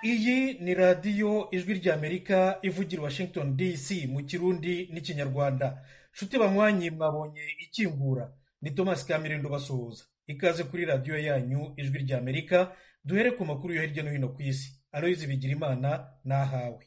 iyi ni radiyo ijwi ry'amerika ivugira Washington DC mu kirundi n'ikinyarwanda. nshuti banywanyi, mwabonye ikingura. ni Thomas Kamirindo basuhuza. ikaze kuri radiyo yanyu ijwi ry'amerika. duhere ku makuru yo hirya no hino ku isi. Aloyizi Bigirimana nahawe.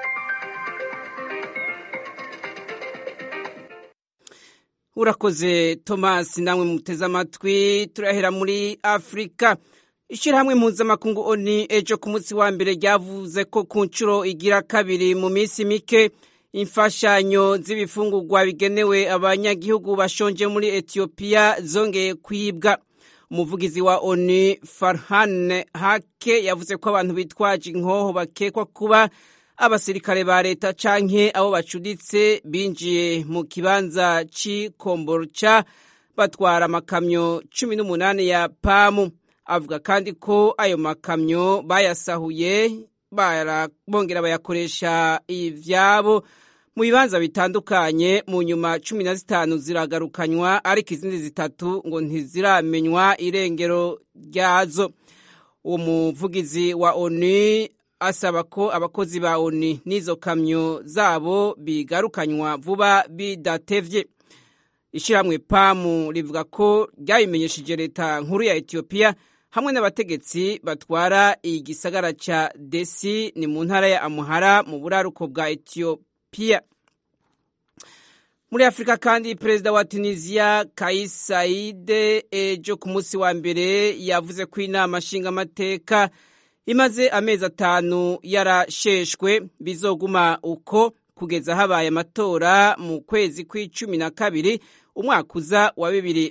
Urakoze Thomas, namwe muteze amatwi. Turahera muri Afrika. Ishirahamwe mpuzamakungu ONU ejo ku munsi wa mbere ryavuze ko ku nshuro igira kabiri mu minsi mike imfashanyo z'ibifungurwa bigenewe abanyagihugu bashonje muri Ethiopia zongeye kwibwa. Umuvugizi wa ONU Farhan Hake yavuze ko abantu bitwaje inkoho bakekwa kuba abasirikare ba leta canke abo bacuditse binjiye mu kibanza c'Kombolcha batwara amakamyo 18 ya pamu. Avuga kandi ko ayo makamyo bayasahuye bongera bayakoresha ivyabo mu bibanza bitandukanye. Mu nyuma 15 ziragarukanywa, ariko izindi zitatu ngo ntiziramenywa irengero ryazo. Uwo muvugizi wa ONU asaba ko abakozi ba ONU n'izo kamyo zabo bigarukanywa vuba bidatevye. Ishirahamwe pamu rivuga ko ryabimenyesheje leta nkuru ya Ethiopia hamwe n'abategetsi batwara igisagara ca Desi, ni mu ntara ya Amhara mu buraruko bwa Ethiopia. Muri Afrika kandi, perezida wa Tunisia Kais Saied ejo ku munsi wa mbere yavuze ko inama nshingamateka imaze amezi 5 yarasheshwe bizoguma uko kugeza habaye amatora mu kwezi kw'icumi umwaka uza wa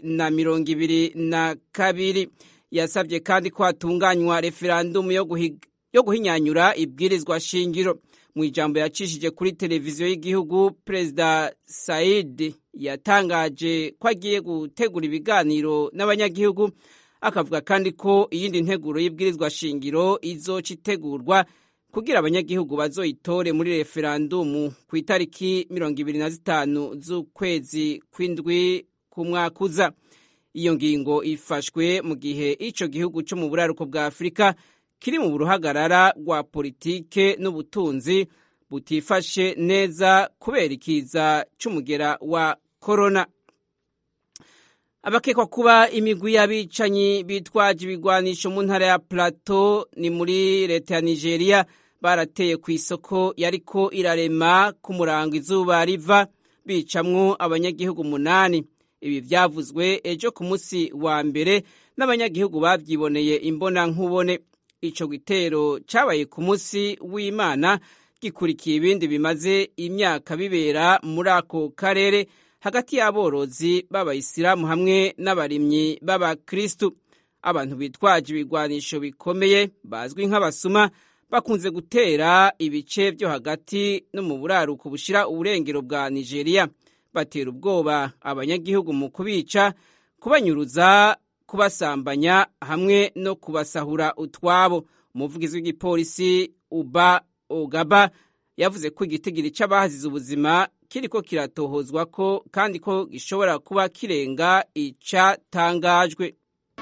2022. Yasabye kandi ko hatunganywa referendum yo guhinyanyura ibwirizwa shingiro. Mu ijambo yacishije kuri televiziyo y'igihugu, perezida Said yatangaje ko agiye gutegura ibiganiro n'abanyagihugu, akavuga kandi ko iyindi nteguro y'ibwirizwa shingiro izoca itegurwa kugira abanyagihugu bazoyitore muri referendum ku itariki 25 z'ukwezi kw'indwi ku mwaka uza. Iyo ngingo ifashwe mu gihe ico gihugu cyo mu buraruko bwa Afrika kiri mu buruhagarara rwa politike n'ubutunzi butifashe neza kubera ikiza c'umugera wa corona. Abakekwa kuba imigwi y'abicanyi bitwaje ibigwanisho mu ntara ya Plateau ni muri leta ya Nigeria barateye ku isoko yariko irarema ku murango izuba riva, bicamwo abanyagihugu 8. Ibi vyavuzwe ejo ku munsi wa mbere n'abanyagihugu bavyiboneye imbona nkubone. Ico gitero cabaye ku munsi w'Imana gikurikiye ibindi bimaze imyaka bibera muri ako karere hagati y'aborozi b'abayisilamu hamwe n'abarimyi b'abakristu. Abantu bitwaje ibigwanisho bikomeye bazwi nk'abasuma bakunze gutera ibice byo hagati no mu buraruko bushira uburengero bwa Nigeria. Batera ubwoba abanyagihugu mu kubica, kubanyuruza, kubasambanya hamwe no kubasahura utwabo. Umuvugizi w'igipolisi Uba Ogaba yavuze ko igitigiri c'abahazize ubuzima kiriko kiratohozwa ko kandi ko gishobora kuba kirenga icatangajwe.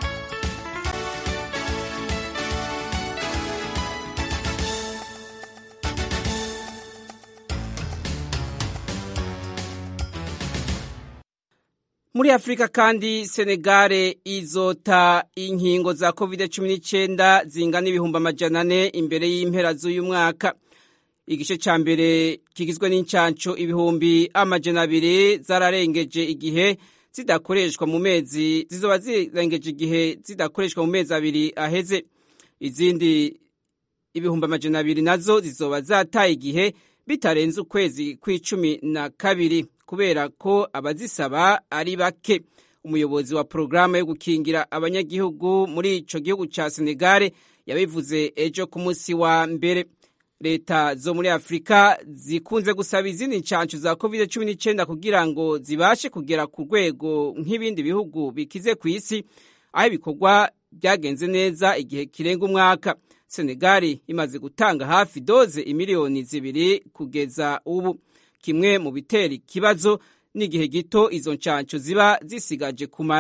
Muri Afrika kandi, Senegale izota inkingo za COVID-19 zingana 400,000 imbere y'impera z'uyu mwaka. Igice ca mbere kigizwe n'incanco 200,000 zararengeje igihe zidakoreshwa mu mezi zizoba zirengeje igihe zidakoreshwa mu mezi 2 aheze. Izindi 200,000 nazo zizoba zataye igihe bitarenze ukwezi kw'icumi kubera ko abazisaba ari bake. Umuyobozi wa programa yo gukingira abanyagihugu muri ico gihugu ca Senegale yabivuze ejo ku munsi wa mbere. Leta zo muri Afrika zikunze gusaba izindi ncancu za COVID-19 kugira ngo zibashe kugera ku rwego nk'ibindi bihugu bikize ku isi, aho ibikorwa byagenze neza igihe kirenga umwaka. Senegal imaze gutanga hafi doze 2,000,000 kugeza ubu. Kimwe mu bitera ikibazo n'igihe gito izo ncanco ziba zisigaje kumara.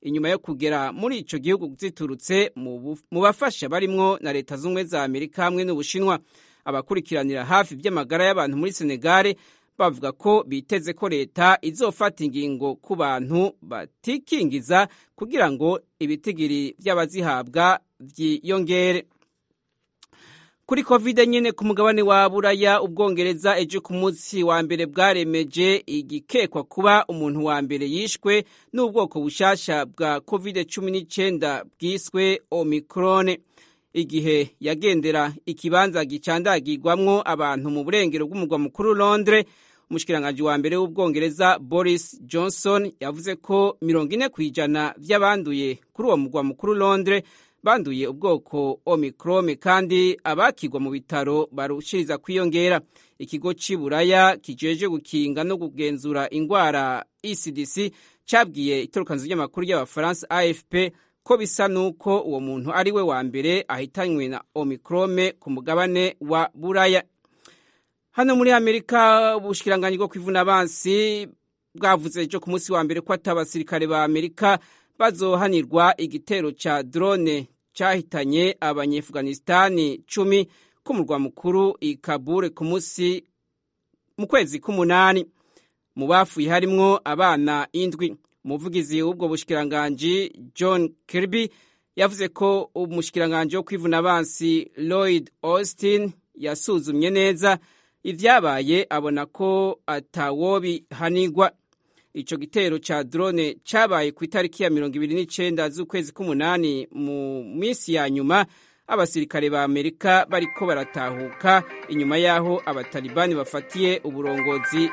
inyuma yo kugera muri ico gihugu ziturutse mu bafasha barimwo na leta z'ubumwe za Amerika hamwe n'Ubushinwa. Abakurikiranira hafi vy'amagara y'abantu muri Senegal bavuga ko biteze ko leta izofata ingingo ku bantu batikingiza kugira ngo ibitigiri vy'abazihabwa vyiyongere. Kuri COVID nyene ku mugabane wa Buraya, Ubwongereza ejo ku munsi wa mbere bwaremeje igikekwa kuba umuntu wa mbere yishwe n'ubwoko bushasha bwa COVID-19 bwiswe Omicron, igihe yagendera ikibanza gicandagirwamwo abantu mu burengero bw'umugwa mukuru Londres. Umushikiranganji wa mbere w'Ubwongereza Boris Johnson yavuze ko 40% vy'abanduye kuri uwo mugwa mukuru Londres banduye ubwoko Omicron, kandi abakigwa mu bitaro barushiriza kwiyongera. Ikigo c'Iburaya kijeje gukinga no kugenzura ingwara ECDC cabwiye itorokanzo ry'amakuru y'Abafaransa AFP ko bisa nuko uwo muntu ari we wa mbere ahitanywe na Omicron ku mugabane wa Buraya. Hano muri Amerika, ubushikiranganji bwo kwivuna abansi bwavuze ejo ku munsi wa mbere ko atabasirikare ba Amerika bazohanirwa igitero ca drone cyahitanye abanyeafghanistani 10 ku murwa mukuru i Kabul mu kwezi k'umunani. Mu bafuye harimwo abana 7. Umuvugizi w'ubwo bushikiranganji John Kirby yavuze ko umushikiranganji wo kwivuna abansi Lloyd Austin yasuzumye neza ivyabaye, abona ko atawobihanirwa. Ico gitero ca drone cabaye ku itariki ya 29 z'ukwezi k'umunani mu misi ya nyuma abasirikare ba Amerika bariko baratahuka inyuma yaho abatalibani bafatiye uburongozi.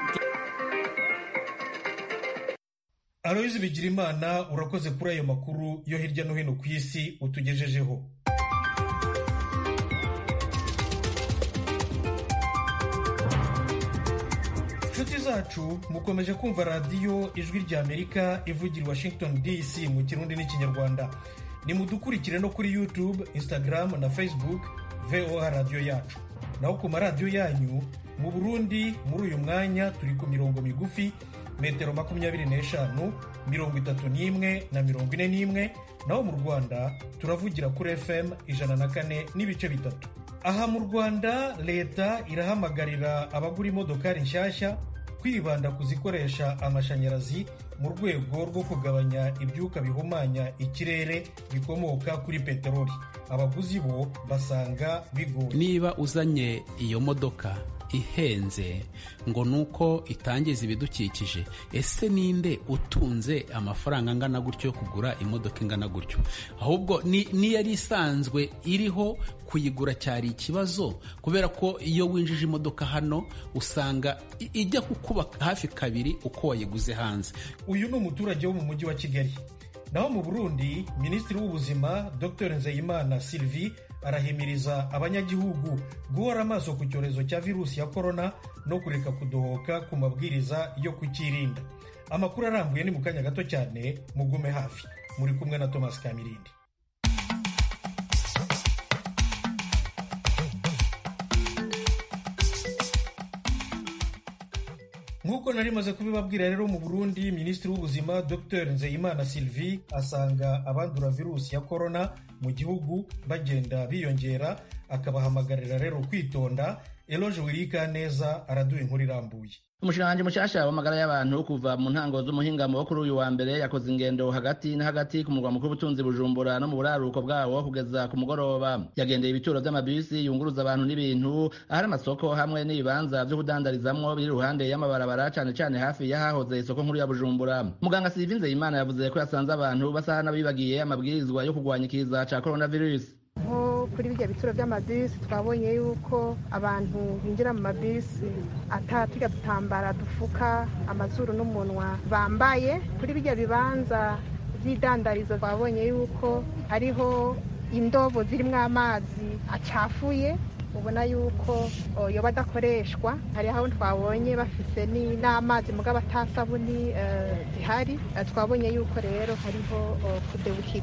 Aloyizi Bigirimana, urakoze kuri ayo makuru yo hirya no hino ku isi utugejejeho. Inshuti zacu, mukomeje kumva radiyo Ijwi rya Amerika ivugira Washington DC mu Kirundi n'Ikinyarwanda. Nimudukurikire no kuri YouTube, Instagram na Facebook VOA Radio yacu. Naho ku maradiyo yanyu mu Burundi muri uyu mwanya turi ku mirongo migufi metero 25, 31 na 41, naho mu Rwanda turavugira kuri FM 104.3. Aha mu Rwanda leta irahamagarira abagura imodokari nshyashya kwibanda kuzikoresha amashanyarazi mu rwego rwo kugabanya ibyuka bihumanya ikirere bikomoka kuri peteroli. Abaguzi bo basanga bigoye. Niba uzanye iyo modoka ihenze ngo nuko itangiza ibidukikije, ese ninde utunze amafaranga angana gutyo yo kugura imodoka ingana gutyo? Ahubwo ni yari isanzwe iriho kuyigura cyari ikibazo, kubera ko iyo winjije imodoka hano usanga ijya kukuba hafi kabiri uko wayiguze hanze. Uyu ni umuturage wo mu mujyi wa Kigali. Naho mu Burundi, Minisitiri w'Ubuzima Dr Nzeyimana Sylvie arahimiriza abanyagihugu guhora amaso ku cyorezo cya virusi ya corona no kureka kudohoka ku mabwiriza yo kukirinda. Amakuru arambuye ni mu kanya gato cyane, mugume hafi. Muri kumwe na Thomas Kamirindi. Nk'uko nari maze kubibabwira rero, mu Burundi Minisitiri w'Ubuzima Dr Nzeyimana Sylvie asanga abandura virusi ya corona mu gihugu bagenda biyongera, akabahamagarira rero kwitonda. Eloge Wirikaneza araduha inkuru irambuye. Umushikiranganji mushasha w'amagara y'abantu kuva mu ntango z'umuhingamo wo kuri uyu wa mbere yakoze ingendo hagati na hagati ku murwa mukuru w'ubutunzi Bujumbura no mu buraruko bwawo kugeza ku mugoroba. Yagendeye ibituro vy'amabisi yunguruza abantu n'ibintu, ahari amasoko hamwe n'ibibanza vyo kudandarizamwo biri ruhande y'amabarabara, cane cane hafi y'ahahoze isoko nkuru ya Bujumbura. Muganga Sylvie Nzeyimana yavuze ko yasanze abantu basaha n'abibagiye amabwirizwa yo kurwanya ikiza ca coronavirus. Nko kuri bijya bituro by'amabisi twabonye yuko abantu binjira mu mabisi atatuga dutambara dufuka amazuru n'umunwa bambaye. Kuri bijya bibanza by'idandarizo twabonye yuko hariho indobo zirimo amazi acafuye, ubona yuko yoba adakoreshwa. Hari aho twabonye bafise n'amazi mugabo atasabuni zihari. Twabonye yuko rero hariho kudebukirwa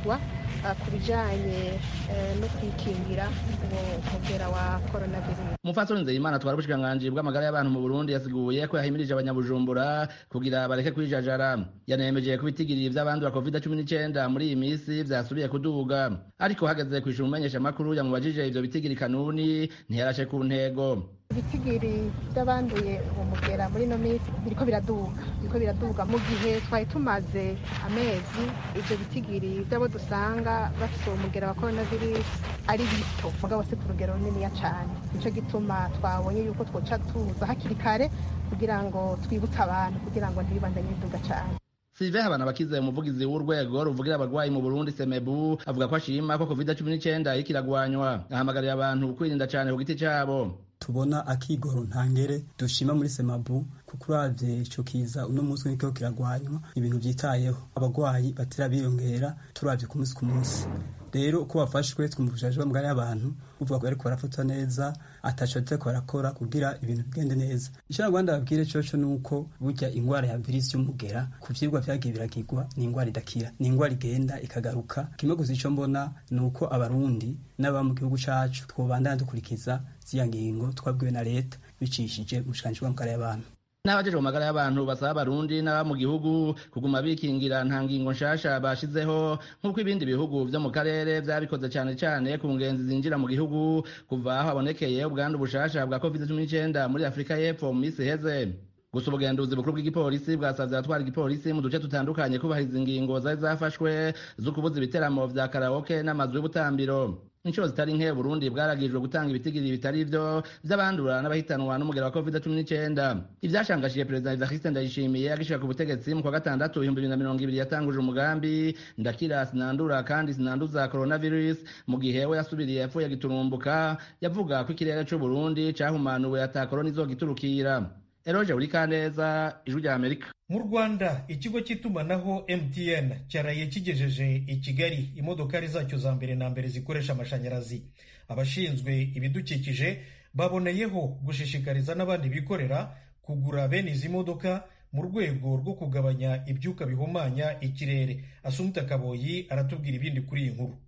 ku bijyanye no kwikingira umugera wa coronavirus. Umupfasoni Nzeyimana atwara ubushikiranganji bw'amagara y'abantu mu Burundi yasiguye ko yahimirije abanyabujumbura kugira bareke kwijajara. Yanemeje ko ibitigiri vy'abandura COVID-19 muri iyi misi vyasubiye kuduga, ariko hageze kwishura umumenyeshamakuru yamubajije ivyo bitigiri kanuni ntiyarashe ku ntego. Ibitigiri by'abanduye umugera muri no minsi biriko biraduga mu gihe twari tumaze amezi ivyo bitigiri by'abo dusanga bafite umugera wa coronavirus ari bito mugabo se ku rugero runiniya cane. Nico gituma twabonye yuko twoca tuza hakiri kare kugira ngo twibutse abantu kugira ngo ntibibandanye biduga cane. Sylvain Habanabakize umuvugizi w'urwego ruvugira abarwayi mu Burundi Semebu avuga ko ashima ko COVID-19 ikiragwanywa, ahamagarira abantu kwirinda cane ku giti cabo. Tubona akigoro ntangere dushima muri Semabu kuko uravye ico kiza uno munsi niko kiragwanywa, ibintu vyitayeho abagwayi batera biyongera turavye ku munsi. Rero uko bafashwe twumvishije bamugari y'abantu uvuga ko ariko barafatwa neza atacotse ko barakora kugira ibintu bigende neza. Icyo Rwanda babwire coco nuko burya ingwara ya virus y'umugera ku vyigwa vyagiye biragirwa ni ingwara idakira, ni ingwara igenda ikagaruka. Kimwe gusa ico mbona nuko abarundi n'aba mu gihugu cacu twobandana dukurikiza ziya ngingo twabwiwe na leta bicishije umushikanje w'amagara y'abantu. N'abajeje mu magara y'abantu basaba abarundi n'aba mu gihugu kuguma bikingira nta ngingo nshasha bashizeho nk'uko ibindi bihugu vyo mu karere vyabikoze cane cane ku ngenzi zinjira mu gihugu kuva aho habonekeye ubwandu bushasha bwa COVID-19 muri Afrika y'Epfo mu misi heze. Gusa ubugenduzi bukuru bw'igipolisi bwasavye abatwara igipolisi mu duce tutandukanye kubahiriza ingingo zari zafashwe zo kubuza ibiteramo vya karaoke n'amazu y'ubutambiro. Inshuro zitari nke Burundi bwaragijwe gutanga ibitigiri bitari vyo vy'abandura n'abahitanwa n'umugera wa COVID-19. Ivyashangashije Perezida Evariste Ndayishimiye agishika ku butegetsi mu kwa gatandatu 2020 yatanguje umugambi ndakira sinandura kandi sinanduza coronavirus mu gihe we yasubiriye yapfuye giturumbuka yavuga ko ikirere c'u Burundi cahumanuwe ata corona izogiturukira. Eroje Urikaneza, Ijwi rya Amerika. Mu Rwanda ikigo cy'itumanaho MTN cyaraye kigejeje i Kigali imodokari zacyo za mbere na mbere zikoresha amashanyarazi. Abashinzwe ibidukikije baboneyeho gushishikariza n'abandi bikorera kugura bene izi modoka mu rwego rwo kugabanya ibyuka bihumanya ikirere. Asumta Kaboyi aratubwira ibindi kuri iyi nkuru.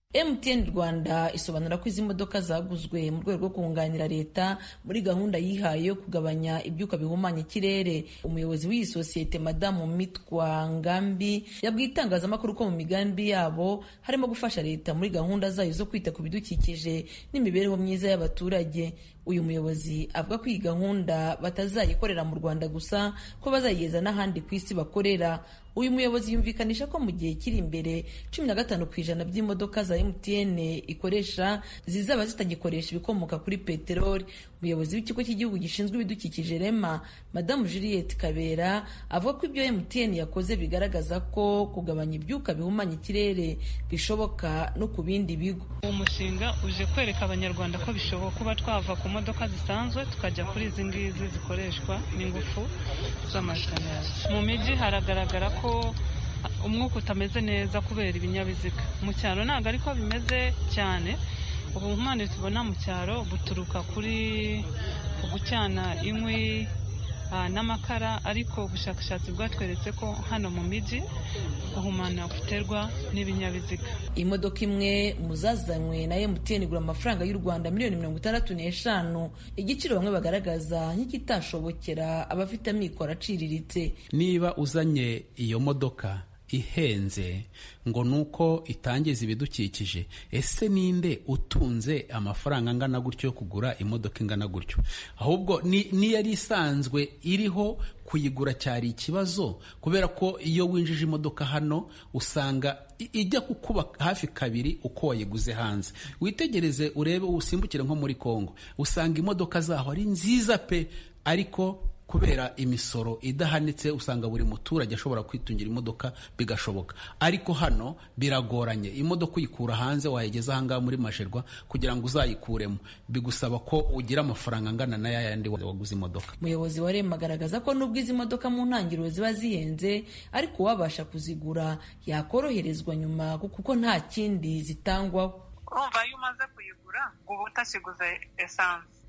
MTN Rwanda isobanura ko izi modoka zaguzwe mu rwego rwo kunganira leta muri gahunda yihaye yo kugabanya ibyuka bihumanya ikirere. Umuyobozi w'iyi sosiyete Madamu Mitwa Ngambi yabwiye itangazamakuru ko mu migambi yabo harimo gufasha leta muri gahunda zayo zo kwita ku bidukikije n'imibereho myiza y'abaturage. Uyu muyobozi avuga ko iyi gahunda batazayikorera mu Rwanda gusa, ko bazayigeza n'ahandi ku isi bakorera. Uyu muyobozi yumvikanisha ko mu gihe kiri imbere 15% by'imodoka za MTN ikoresha zizaba zitagikoresha ibikomoka kuri peteroli. Umuyobozi w'ikigo cy'igihugu gishinzwe ibidukikije REMA Madamu Juliette Kabera avuga ko ibyo MTN yakoze bigaragaza ko kugabanya ibyuka bihumanya ikirere bishoboka no ku bindi bigo. Umushinga uje kwereka abanyarwanda ko bishoboka kuba twava ku modoka zisanzwe tukajya kuri izi ngizi zikoreshwa n'ingufu z'amashanyarazi. Mu mijyi haragaragara ko umwuka utameze neza kubera ibinyabiziga. Mu cyaro ntabwo ariko bimeze cyane. Ubuhumane tubona mu cyaro buturuka kuri gucana inkwi n'amakara, ariko ubushakashatsi bwatweretse ko hano mu mijyi guhumana guterwa n'ibinyabiziga. Imodoka imwe mu zazanywe na MTN igura amafaranga y'u Rwanda $65,000, igiciro bamwe bagaragaza nk'ikitashobokera abafite amikoro aciriritse. Niba uzanye iyo modoka ihenze ngo nuko itangiza ibidukikije, ese ninde utunze amafaranga angana gutyo yo kugura imodoka ingana gutyo? Ahubwo ni yari isanzwe iriho kuyigura cyari ikibazo, kubera ko iyo winjije imodoka hano usanga ijya kukuba hafi kabiri uko wayiguze hanze. Witegereze urebe, usimbukire nko muri Kongo, usanga imodoka zaho ari nziza pe, ariko kubera imisoro idahanitse usanga buri muturage ashobora kwitungira imodoka bigashoboka. Ariko hano biragoranye, imodoka uyikura hanze wayigeza ahangaha muri Majerwa kugira ngo uzayikuremo bigusaba ko ugira amafaranga angana na yayandi waguze imodoka. Umuyobozi wa REMA agaragaza ko nubwo izi modoka mu ntangiriro ziba zihenze, ariko uwabasha kuzigura yakoroherezwa nyuma kuko nta kindi zitangwaho. Urumva iyo umaze kuyigura uba utakiguze esanse,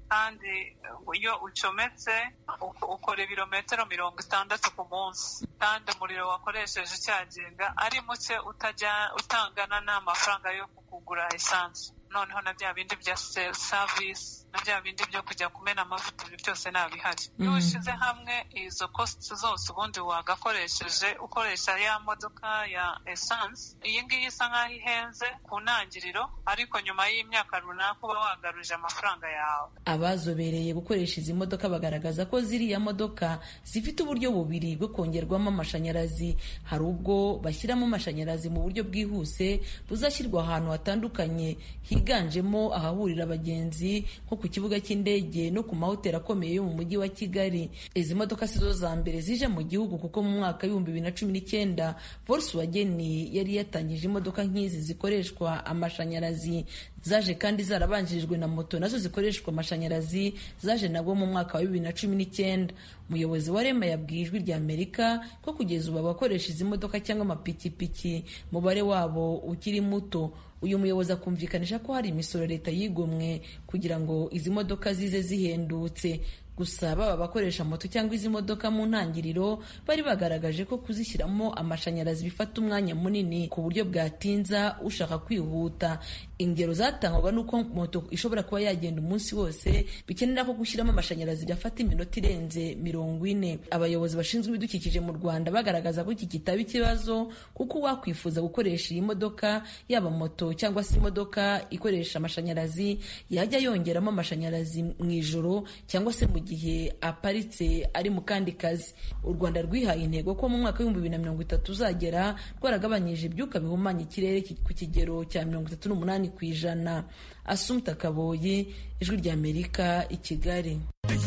kandi iyo ucometse ukora ibirometero 60 ku munsi, kandi umuriro wakoresheje ucyaginga ari muke utangana n'amafaranga yo kugura esanse. Noneho na bya bindi bya service na bya bindi byo kujya kumena amavuta byose nabihari. Iyo ushize hamwe izo costs zose ubundi wagakoresheje ukoresha ya modoka ya essence, iyi ngiyi isa nkaho ihenze ku ntangiriro, ariko nyuma y'imyaka runaka uba wagaruje amafaranga yawe. Abazobereye gukoresha izi modoka bagaragaza ko ziriya modoka zifite uburyo bubiri bwo kongerwamo amashanyarazi. Hari ubwo bashyiramo amashanyarazi mu buryo bwihuse buzashyirwa ahantu hatandukanye higanjemo ahahurira abagenzi nko ku kibuga cy'indege no ku mahoteli akomeye yo mu mujyi wa Kigali. Izi modoka sizo za mbere zije mu gihugu, kuko mu mwaka w'2019 Volkswagen yari yatangije imodoka nk'izi zikoreshwa amashanyarazi. Zaje kandi zarabanjirijwe na moto nazo zikoreshwa amashanyarazi, zaje nabwo mu mwaka wa 2019. Umuyobozi wa REMA yabwiye Ijwi ry'Amerika ko kugeza ubu abakoresha izi modoka cyangwa amapikipiki mubare wabo ukiri muto. Uyu muyobozi akumvikanisha ko hari imisoro leta yigomwe kugira ngo izi modoka zize zihendutse. Gusa baba bakoresha moto cyangwa izi modoka mu ntangiriro bari bagaragaje ko kuzishyiramo amashanyarazi bifata umwanya munini ku buryo bwatinza ushaka kwihuta. Ingero zatangwaga nuko moto ishobora kuba yagenda umunsi wose, bikenera ko gushyiramo amashanyarazi byafata iminota irenze 40. Abayobozi bashinzwe ibidukikije mu Rwanda bagaragaza ko iki kitaba ikibazo, kuko wakwifuza gukoresha iyi modoka, yaba moto cyangwa se imodoka ikoresha amashanyarazi, yajya yongeramo amashanyarazi mu ijoro cyangwa se mu gihe aparitse ari mu kandi kazi. U Rwanda rwihaye intego ko mu mwaka w'2030 uzagera rwaragabanyije ibyuka bihumanya ikirere ku kigero cya 38%. Assumpta Kaboyi, Ijwi ry'Amerika, i Kigali.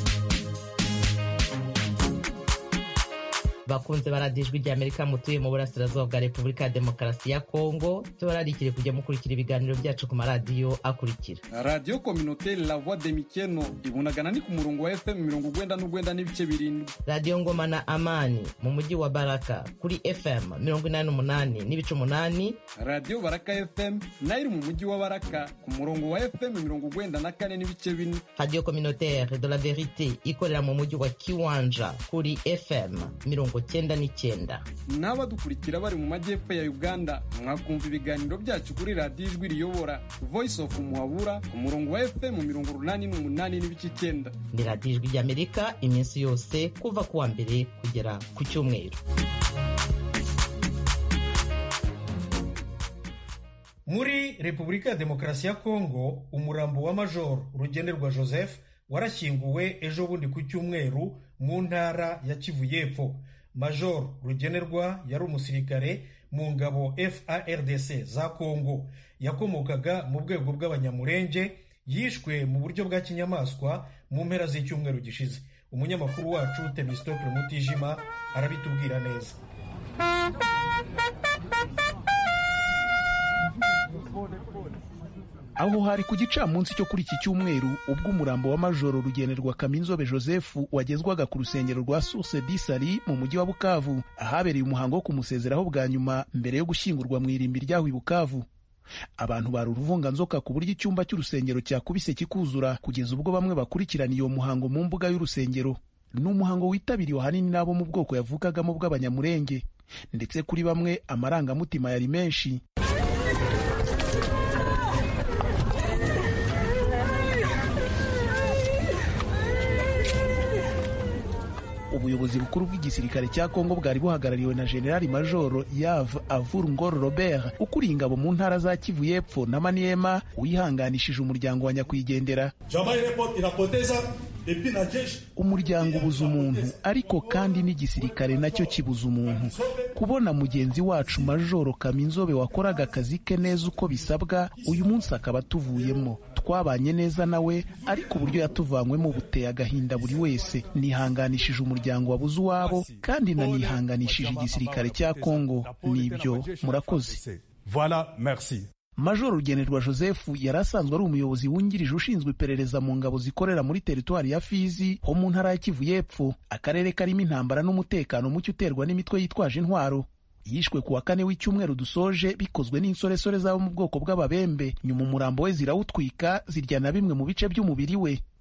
bakunze baradiyo Ijwi ry'Amerika mutuye mu burasirazuba bwa Repubulika ya Demokarasi ya Kongo, tubararikire kujya mukurikira ibiganiro byacu ku maradiyo akurikira: Radio Communautaire La Voix de Mikeno ibunagana ni ku murongo wa FM 99 n'ibice 7, Radio Ngoma na Amani mu mujyi wa Baraka kuri FM 88 n'ibice 8, Radio Baraka FM nayo iri mu mujyi wa Baraka ku murongo wa FM 94 n'ibice 4, Radio Communautaire de la Verite ikorera mu mujyi wa Kiwanja kuri FM 99. N'abadukurikira bari mu majyepfo ya Uganda mwakumva ibiganiro byacu kuri Radio Ijwi riyobora Voice of Muhabura ku murongo wa FM 88 n'ibice 9. Ni Radio Ijwi ry'Amerika iminsi yose kuva kuwa mbere kugera ku cyumweru. Muri Repubulika ya Demokarasi ya Kongo, umurambo wa Major Rugenerwa Joseph warashyinguwe ejo bundi ku cyumweru mu ntara ya Kivu y'Epfo. Major Rugenerwa yari umusirikare mu ngabo FARDC za Kongo, yakomokaga mu bwego bw'Abanyamurenge, yishwe mu buryo bwa kinyamaswa mu mpera z'icyumweru gishize. Umunyamakuru wacu Temistocle Mutijima arabitubwira neza. Aho hari ku gicamunsi cyo kuri iki cyumweru ubwo umurambo wa Majoro Rugenerwa Kaminzobe Joseph wagezwaga ku rusengero rwa Source d'Isari mu mujyi wa Bukavu, ahabereye umuhango wo kumusezeraho bwa nyuma mbere yo gushyingurwa mu irimbi ryaho i Bukavu. Abantu bari uruvunganzoka ku buryo icyumba cy'urusengero cyakubise kikuzura, kugeza ubwo bamwe bakurikiraniye uwo muhango mu mbuga y'urusengero. Ni umuhango witabiriwe ahanini n'abo mu bwoko yavukagamo bw'Abanyamurenge, ndetse kuri bamwe amarangamutima yari menshi. Ubuyobozi bukuru bw'igisirikare cya Kongo bwari buhagarariwe na General Major Yves Avur Ngor Robert, ukuriye ingabo mu ntara za Kivu y'Epfo na Maniema, wihanganishije umuryango wa nyakwigendera. Umuryango ubuza umuntu, ariko kandi n'igisirikare nacyo kibuza umuntu. Kubona mugenzi wacu Majoro Kaminzobe wakoraga akazi ke neza uko bisabwa, uyu munsi akaba tuvuyemo. Twabanye neza nawe, ariko uburyo yatuvanywemo buteye agahinda buri wese. Nihanganishije umuryango wabuze uwabo, kandi nanihanganishije igisirikare cya Kongo. Nibyo, murakoze. Voilà, merci. Major Rugenerwa Joseph yari asanzwe ari umuyobozi wungirije ushinzwe iperereza mu ngabo zikorera muri teritwari ya Fizi ho mu ntara ya Kivu y'Epfo, akarere karimo intambara n'umutekano muke uterwa n'imitwe yitwaje intwaro. Yishwe kuwa kane w'icyumweru dusoje bikozwe n'insoresore zabo mu bwoko bw'Ababembe. Nyuma umurambo we zirawutwika, zirya na bimwe mu bice by'umubiri we.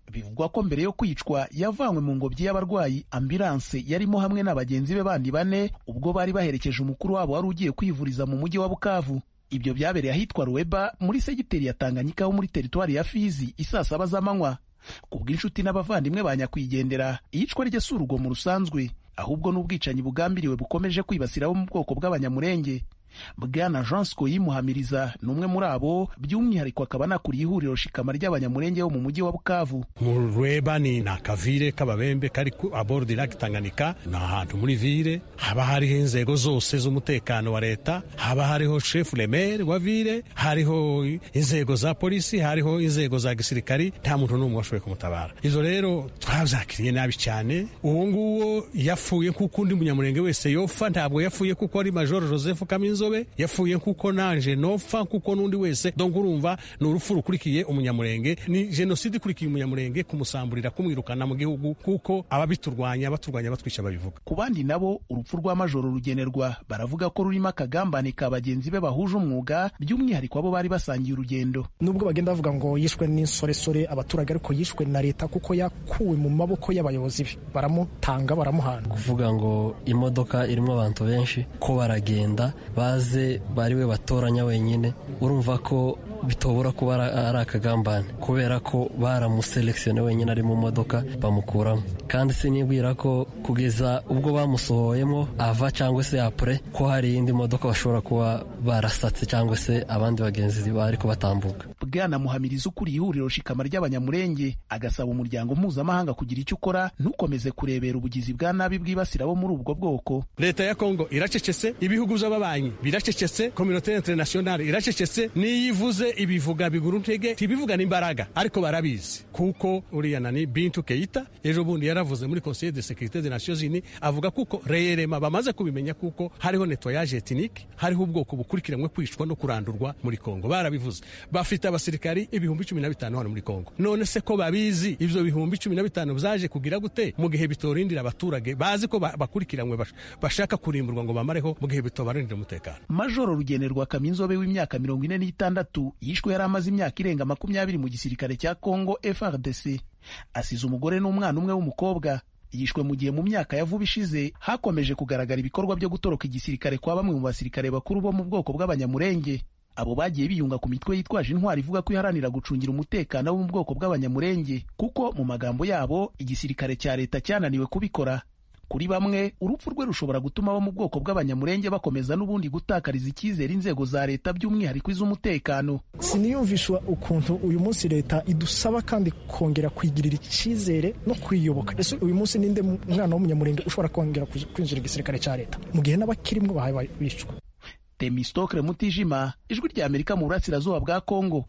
bivugwa ko mbere yo kwicwa yavanywe mu ngobyi y'abarwayi ambulance yarimo hamwe na bagenzi be bandi bane ubwo bari baherekeje umukuru wabo wari ugiye kwivuriza mu mujyi wa Bukavu. Ibyo byabereye ahitwa Ruweba muri segiteri ya Tanganyika ho muri teritwari ya Fizi isaa 7 z'amanywa. Kubw'inshuti n'abavandimwe ba nyakwigendera, iyicwa rye si urugomo rusanzwe, ahubwo n'ubwicanyi bugambiriwe bukomeje kwibasira abo mu bwoko bw'abanyamurenge. Bwana Jean Scoyi Muhamiriza ni umwe muri abo, by'umwihariko akaba anakuriye ihuriro shikama ry'abanyamurenge bo mu mujyi wa Bukavu. Mu Rweba ni nakavire k'ababembe kari abord Lake Tanganyika, na ahantu muri vire haba hariho inzego zose z'umutekano wa leta, haba hariho chef le maire wa vire, hariho inzego za polisi, hariho inzego za gisirikari, nta muntu n'umwe washoboye kumutabara. Izo rero twavyakiriye nabi cyane. Uwo nguwo yapfuye kuko undi munyamurenge wese yofa, ntabwo yapfuye kuko ari Major Joseph Kaminzobe, yapfuye kuko nanje nopfa kuko n'undi wese. Donc urumva ni urupfu rukurikiye umunyamurenge, ni genocide ikurikiye umunyamurenge, kumusamburira, kumwirukana mu gihugu kuko ababiturwanya batwisha babivuga. Ku bandi nabo urupfu rwa Majoro Rugenerwa baravuga ko rurimo akagambane ka bagenzi be bahuje umwuga, by'umwihariko abo bari basangiye urugendo. Nubwo bagenda bavuga ngo yishwe n'insoresore abaturage, ariko yishwe na leta kuko yakuwe mu maboko y'abayobozi be, baramutanga baramuhana. Kuvuga ngo imodoka irimo abantu benshi ko baragenda baze bari we batoranya wenyine, urumva ko bitobora kuba ari akagambane kubera ko baramuselekisione wenyine ari mu modoka bamukuramo. Kandi sinibwira ko kugeza ubwo bamusohoyemo ava cyangwa se apure ko hari indi modoka bashobora kuba barasatse cyangwa se abandi bagenzi bari ko batambuka. Bwana Muhamiriza ukuriye ihuriro shikama ry'abanyamurenge agasaba umuryango mpuzamahanga kugira icyo ukora, ntukomeze kurebera ubugizi bwa nabi bwibasira abo muri ubwo bwoko. Leta ya Kongo iracecetse, ibihugu by'ababanyi biracecetse, communauté internationale iracecetse, niyivuze ibivuga biguru ntege, tibivuga n'imbaraga, ariko barabizi kuko uriya nani Bintu Keita ejo bundi yaravuze muri Conseil de Sécurité des Nations Unies, avuga kuko reyerema bamaze kubimenya kuko hariho nettoyage ethnique, hariho ubwoko bukurikiranwe kwicwa no kurandurwa muri Kongo. Barabivuze, bafite abasirikari 15,000 hano muri Kongo. None se ko babizi ivyo 15,000 byaje kugira gute mu gihe bitorindira abaturage bazi ko bakurikiranwe bashaka kurimburwa ngo bamareho mu gihe bitobarindira umutekano. Majoro Rugenerwa Kaminzobe w'imyaka 46 yishwe yari amaze imyaka irenga 20 mu gisirikare cya Kongo FARDC. Asize umugore n'umwana umwe w'umukobwa. Yishwe mu gihe mu myaka ya vuba ishize hakomeje kugaragara ibikorwa byo gutoroka igisirikare kwa bamwe mu basirikare bakuru bo mu bwoko bw'abanyamurenge. Abo bagiye biyunga ku mitwe yitwaje intwari ivuga ko iharanira gucungira umutekano wo mu bwoko bw'abanyamurenge, kuko mu magambo yabo igisirikare cya leta cyananiwe kubikora. Kuri bamwe urupfu rwe rushobora gutuma abo mu bwoko bw'abanyamurenge bakomeza n'ubundi gutakariza icyizere inzego za leta, by'umwihariko iz'umutekano. Siniyumvishwa ukuntu uyu munsi leta idusaba kandi kongera kwigirira icyizere no kwiyoboka. Ese uyu munsi ninde mwana w'umunyamurenge ushobora kongera kwinjira igisirikare cya leta mu gihe n'abakirimwe bahaye bicwa? Temistokle Mutijima, Ijwi rya Amerika mu burasirazuba bwa Kongo.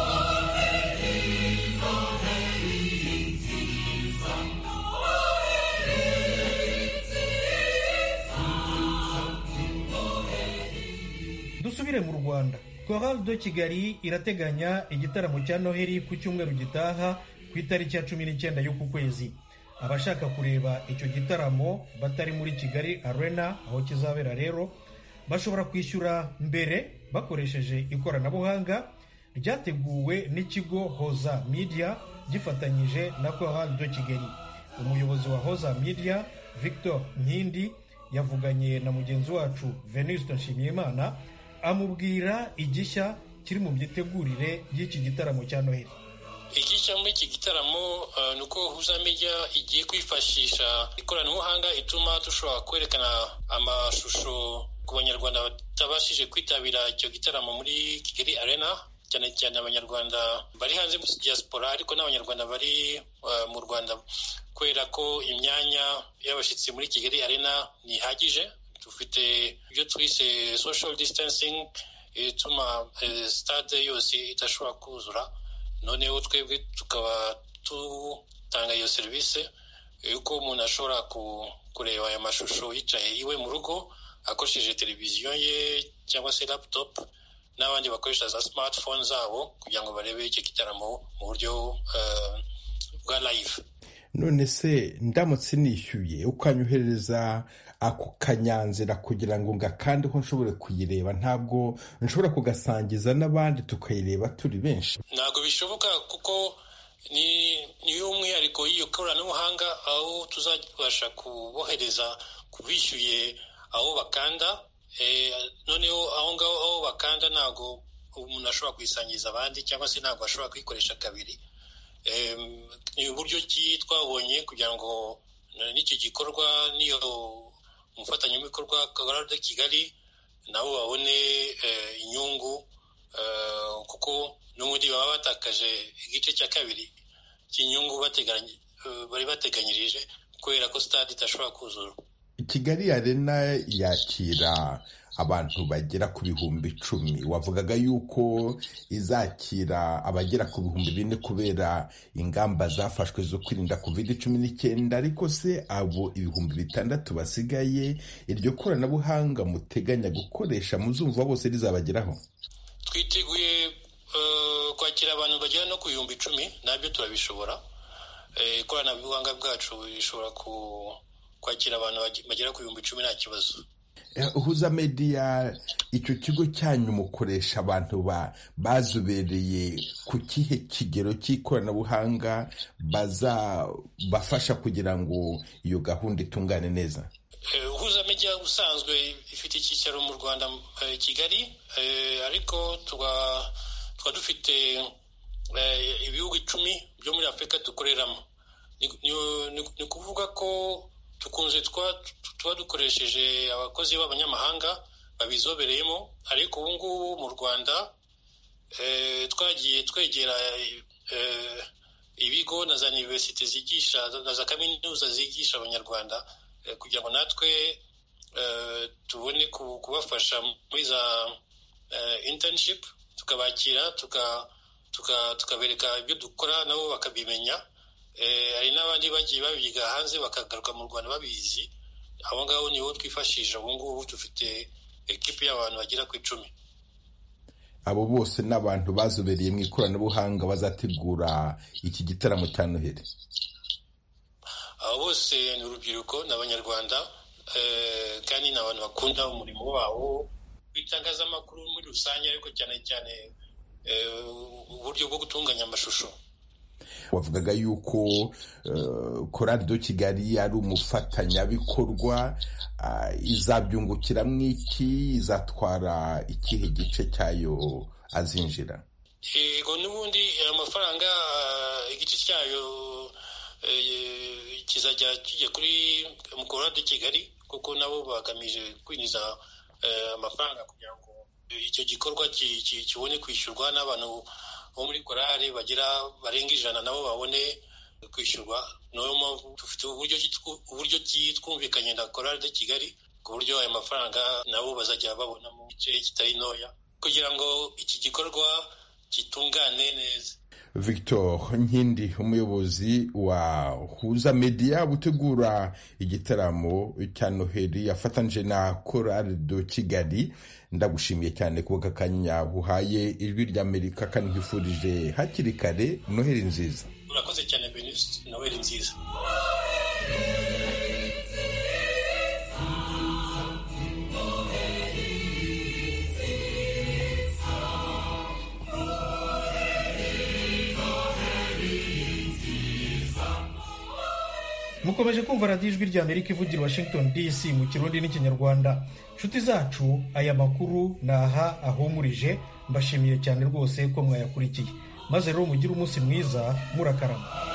Dusubire mu Rwanda. Chorale de Kigali irateganya igitaramo cya Noheli ku cyumweru gitaha ku itariki ya 19 y'uku kwezi. Abashaka kureba icyo gitaramo batari muri Kigali Arena aho kizabera rero bashobora kwishyura mbere bakoresheje ikoranabuhanga ryateguwe n'ikigo Hoza Media gifatanyije na Chorale de Kigali. Umuyobozi wa Hoza Media Victor Nkindi yavuganye na mugenzi wacu Venuste Nshimiyimana amubwira igishya kiri mu byitegurire y'iki gitaramo cya Noheli. Igishya muri iki gitaramo ni uko Hoza Media igiye kwifashisha ikoranabuhanga ituma dushobora kwerekana amashusho ku banyarwanda batabashije kwitabira icyo gitaramo muri Kigali Arena, cyane cyane abanyarwanda bari hanze muri diaspora ariko n'abanyarwanda bari mu Rwanda, kubera ko imyanya y'abashyitsi muri Kigali Arena ntihagije. Dufite ibyo twise social distancing ituma stade yose idashobora kuzura. Noneho twebwe tukaba tutanga iyo serivisi yuko umuntu ashobora kureba aya mashusho yicaye iwe mu rugo akoresheje televiziyo ye cyangwa se laptop, n'abandi bakoresha za smartphone zabo kugira ngo barebe icyo gitaramo mu buryo bwa live. None se ndamutse nishyuye ukanyuhereza ako kanyanzira kugira ngo ngakandeho nshobore kuyireba, ntabwo nshobora kugasangiza n'abandi tukayireba turi benshi? Ntabwo bishoboka kuko niyo umwihariko y'iyo koranabuhanga, aho tuzabasha kubohereza kubishyuye aho bakanda. Noneho aho ngaho aho bakanda ntabwo umuntu ashobora kuyisangiza abandi, cyangwa se ntabwo ashobora kuyikoresha kabiri. Ni uburyo ki twabonye kugira ngo n'icyo gikorwa n'iyo umufatanyabikorwa Korali Kigali nabo babone inyungu, kuko n'ubundi baba batakaje igice cya kabiri cy'inyungu bari bateganyirije kubera ko stade itashobora kuzura. Kigali Arena yakira abantu bagera ku 10,000. Wavugaga yuko izakira abagera ku 4,000 kubera ingamba zafashwe zo kwirinda COVID-19, ariko se abo 6,000 basigaye iryo koranabuhanga muteganya gukoresha muzumva bose rizabageraho? Twiteguye kwakira abantu bagera no ku 10,000, nabyo turabishobora. Ikoranabuhanga bwacu rishobora kwakira abantu bagera ku 10,000 nta kibazo. Huza Media, icyo kigo cyanyu mukoresha abantu bazobereye ku kihe kigero cy'ikoranabuhanga bazabafasha kugira ngo iyo gahunda itungane neza? Huza Media usanzwe ifite icyicaro mu Rwanda, Kigali, ariko tuba dufite ibihugu 10 byo muri Afurika dukoreramo. Ni kuvuga ko tukunze tuba dukoresheje abakozi b'abanyamahanga babizobereyemo, ariko ubu ngubu mu Rwanda twagiye twegera ibigo na za universite zigisha na za kaminuza zigisha abanyarwanda kugira ngo natwe tubone kubafasha muri za internship, tukabakira tukabereka ibyo dukora nabo bakabimenya. Hari n'abandi bagiye babiga hanze bakagaruka mu Rwanda babizi. Abo ngabo nibo twifashisha. Ubu ngubu dufite ekipi y'abantu bagera ku 10. Abo bose n'abantu bazobereye mu ikoranabuhanga bazategura iki gitaramo cya Noheli? Abo bose ni urubyiruko n'abanyarwanda, kandi ni abantu bakunda umurimo wabo w'itangazamakuru muri rusange, ariko cyane cyane uburyo bwo gutunganya amashusho. Wavugaga yuko Korali Kigali ari umufatanyabikorwa, izabyungukiramo iki? Izatwara ikihe gice cyayo azinjira? Yego, n'ubundi amafaranga igice cyayo kizajya kijya kuri Korali Kigali, kuko nabo bagamije kwinjiza amafaranga kugira ngo icyo gikorwa kibone kwishyurwa, n'abantu bo muri korali barenga 100 nabo babone kwishyurwa. Niyo mpamvu dufite uburyo twumvikanye na Korali Kigali ku buryo aya mafaranga nabo bazajya babona mu gice kitari ntoya kugira ngo iki gikorwa kitungane neza. Victor Nkindi, umuyobozi wa Huza Media utegura igitaramo cya Noheli yafatanyije na Korali Kigali, ndagushimiye cyane kuba kanya uhaye Ijwi ry'Amerika, kandi nkwifurije hakiri kare Noheli nziza. Urakoze cyane Benus, Noheli nziza. mukomeje kumva radiyo Ijwi ry'Amerika ivugira Washington DC mu Kirundi n'Ikinyarwanda. Nshuti zacu, aya makuru naha ahumurije. Mbashimiye cyane rwose ko mwayakurikiye, maze rero mugire umunsi mwiza, murakarama.